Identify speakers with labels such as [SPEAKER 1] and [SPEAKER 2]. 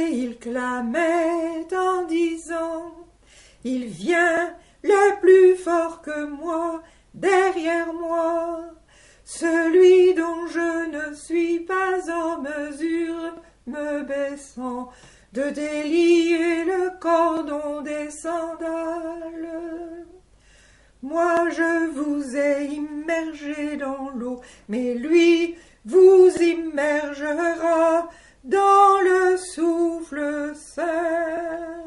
[SPEAKER 1] et il clamait en disant: il vient le plus fort que moi, derrière moi, celui dont je ne suis pas en mesure, me baissant, de délier le cordon des sandales. Moi je vous ai immergé dans l'eau, mais lui vous immergera dans le souffle seul.